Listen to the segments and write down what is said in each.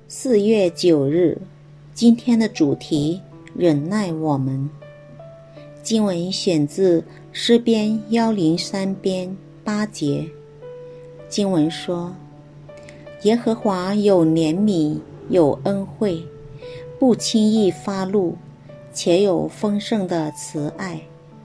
4月9日，今天的主题：忍耐我们。经文选自诗篇103篇8节。经文说：耶和华有怜悯，有恩惠，不轻易发怒，且有丰盛的慈爱。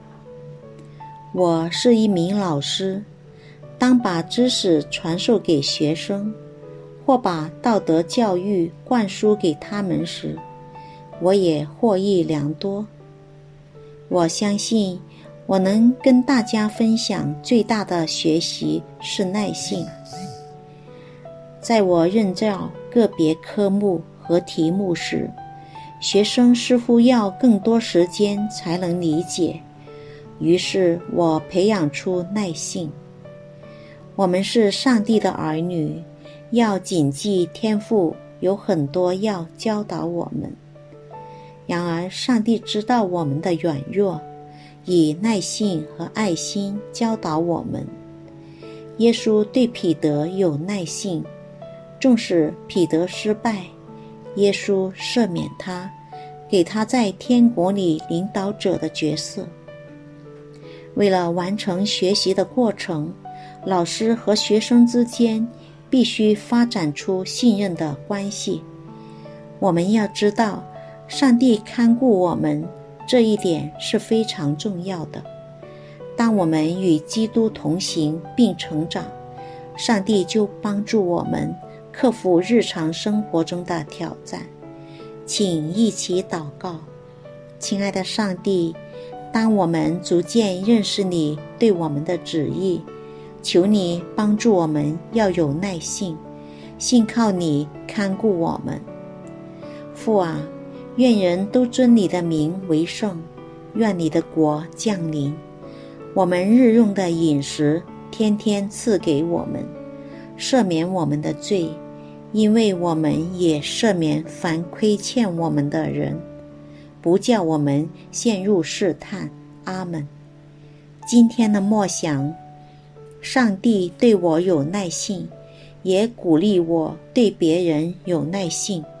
我是一名老师，当把知识传授给学生，或把道德教育灌输给他们时，我也获益良多。我相信我能跟大家分享最大的学习是耐性。在我任教个别科目和题目时，学生似乎要更多时间才能理解，于是我培养出耐性。我们是上帝的儿女，要谨记天父有很多要教导我们。然而上帝知道我们的软弱，以耐性和爱心教导我们。耶稣对彼得有耐性，纵使彼得失败，耶稣赦免他，给他在天国里领导者的角色。为了完成学习的过程，老师和学生之间必须发展出信任的关系。我们要知道，上帝看顾我们，这一点是非常重要的。当我们与基督同行并成长，上帝就帮助我们克服日常生活中的挑战。请一起祷告。亲爱的上帝，当我们逐渐认识你对我们的旨意，求你帮助我们要有耐性，信靠你看顾我们。父啊，愿人都尊你的名为圣，愿你的国降临。我们日用的饮食天天赐给我们，赦免我们的罪，因为我们也赦免凡亏欠我们的人，不叫我们陷入试探。阿们。今天的默想，上帝对我有耐性，也鼓励我对别人有耐性。